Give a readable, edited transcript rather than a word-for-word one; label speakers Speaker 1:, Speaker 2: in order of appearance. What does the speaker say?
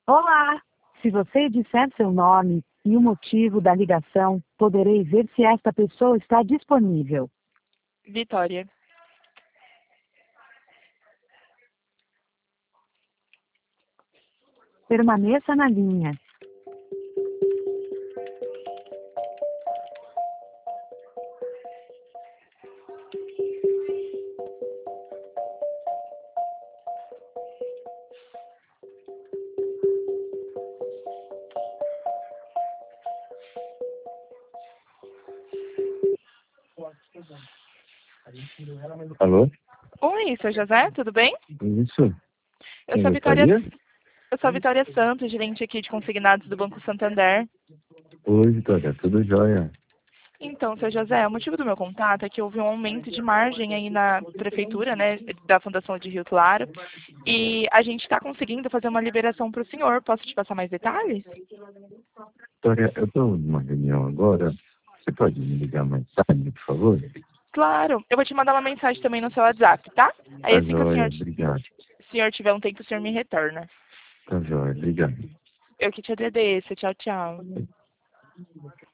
Speaker 1: Olá! Se você disser seu nome e o motivo da ligação, poderei ver se esta pessoa está disponível.
Speaker 2: Vitória.
Speaker 1: Permaneça na linha.
Speaker 3: Alô?
Speaker 2: Oi, seu José, tudo bem?
Speaker 3: Isso.
Speaker 2: Eu
Speaker 3: Quem
Speaker 2: sou a Vitória,
Speaker 3: gostaria?
Speaker 2: eu sou a Vitória Santos, gerente aqui de consignados do Banco Santander.
Speaker 3: Oi, Vitória, tudo jóia?
Speaker 2: Então, seu José, o motivo do meu contato é que houve um aumento de margem aí na prefeitura, né, da Fundação de Rio Claro, e a gente está conseguindo fazer uma liberação para o senhor. Posso te passar mais detalhes?
Speaker 3: Vitória, eu estou numa reunião agora. Você pode me ligar mais tarde, por favor?
Speaker 2: Claro, eu vou te mandar uma mensagem também no seu WhatsApp, tá? Aí
Speaker 3: Tá
Speaker 2: assim que o
Speaker 3: jóia,
Speaker 2: senhor,
Speaker 3: obrigado.
Speaker 2: tiver um tempo, o senhor me retorna.
Speaker 3: Tá jóia, obrigado.
Speaker 2: Eu que te agradeço. Tchau, tchau.